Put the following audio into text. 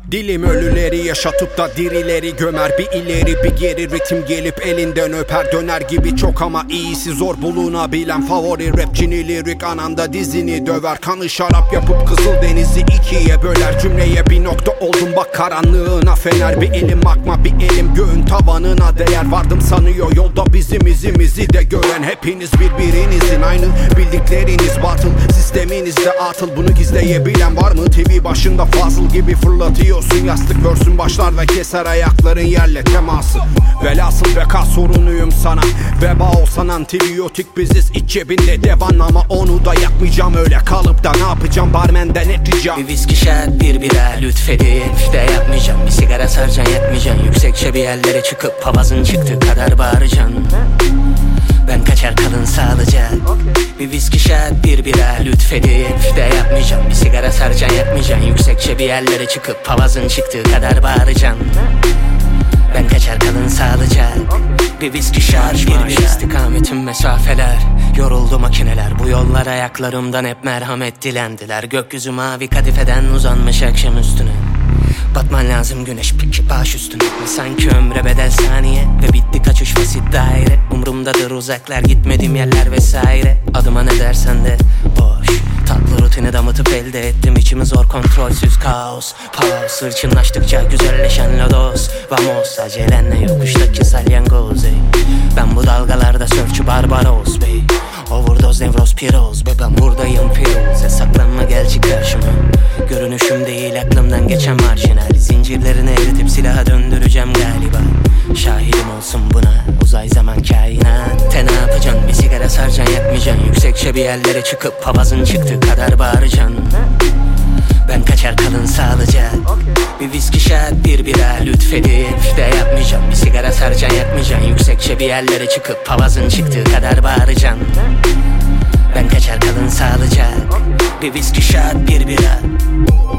Dilim ölüleri yaşatıp da dirileri gömer. Bir ileri bir geri ritim gelip elinden öper. Döner gibi çok ama iyisi zor bulunabilen favori rapçini lirik ananda dizini döver. Kanı şarap yapıp Kızıldeniz'i ikiye böler. Cümleye bir nokta oldum bak karanlığına fener. Bir elim akma bir elim göğün tavanına değer. Vardım sanıyor yolda bizim izimizi de gören. Hepiniz birbirinizin aynı bildikleriniz batıl. Sisteminizde atıl bunu gizleyebilen var mı? TV başında Fazıl gibi fırlatıyorsun yastık görsün başlar ve keser ayakların yerle teması. Velhasıl beka sorunuyum sana. Veba olsan antibiyotik biziz iç cebinde devan. Ama onu da yakmayacağım öyle kalıp da ne yapacağım barmenden et ricam. Bir viski şat bir bira lütfedip de yapmayacağım. Bir sigara sarcan yetmeyeceksin. Yüksekçe bir yerlere çıkıp papazın çıktığı kadar bağıracaksın. Ben kaçar kalın sağlıcak. Bir viski şat bir bira lütfedip de yapmayacağım. Bir sigara sarcan yakmayacaksın. Yüksekçe bir yerlere çıkıp papazın çıktığı kadar bağıracaksın. Ben kaçar kalın sağlıcak. Bir viski şat bir bira istikametim mesafeler. Yoruldu makineler bu yollar ayaklarımdan hep merhamet dilendiler. Gökyüzü mavi kadifeden uzanmış akşam üstüne. Batman lazım güneş peki baş üstüne. Sanki ömre bedel saniye ve bitti kaçış basit daire. Umrumdadır uzaklar gitmediğim yerler vesaire. Adıma ne dersen de boş. Tatlı rutini damıtıp elde ettim içimi zor kontrolsüz kaos. Pause hırçınlaştıkça güzelleşen lodos. Vamos acelenle yokuştaki salyangoz ey. Ben bu dalgalarda sörfçü Barbaros bey. Overdose nevroz piroz be ben buradayım piroz. Saklanma gel çık karşıma. Görünüşüm değil aklımdan geçen marjinal. Zincirlerini eritip silaha döndüreceğim galiba. Şahidim olsun buna uzay zaman kainat. Ne yapacaksın bir sigara sarcan yakmayacaksın. Yüksekçe bir yerlere çıkıp papazın çıktığı kadar bağıracaksın. Ben kaçar kalın sağlıcak. Bir viski şat bir bira lütfedip de yapmayacağım. Bir sigara sarcan yakmayacaksın. Yüksekçe bir yerlere çıkıp papazın çıktığı kadar bağıracaksın. Ben kaçar kalın sağlıcak. Bir viski şat bir bira.